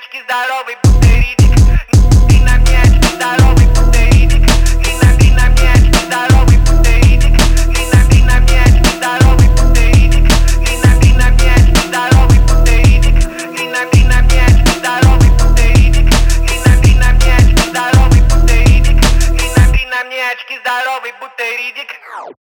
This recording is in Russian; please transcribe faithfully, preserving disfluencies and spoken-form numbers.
очки, здоровый бутеридик. Ты на мне очки, здоровый бутеридик. Ты на, ты на мне очки, здоровый бутеридик. Ты на, ты на мне очки, здоровый бутеридик. Ты на, ты на мне очки, здоровый бутеридик. Ты на, ты на мне очки, здоровый бутеридик. Ты на, ты на мне очки, здоровый бутеридик. Ты на, ты на мне очки, здоровый бутеридик.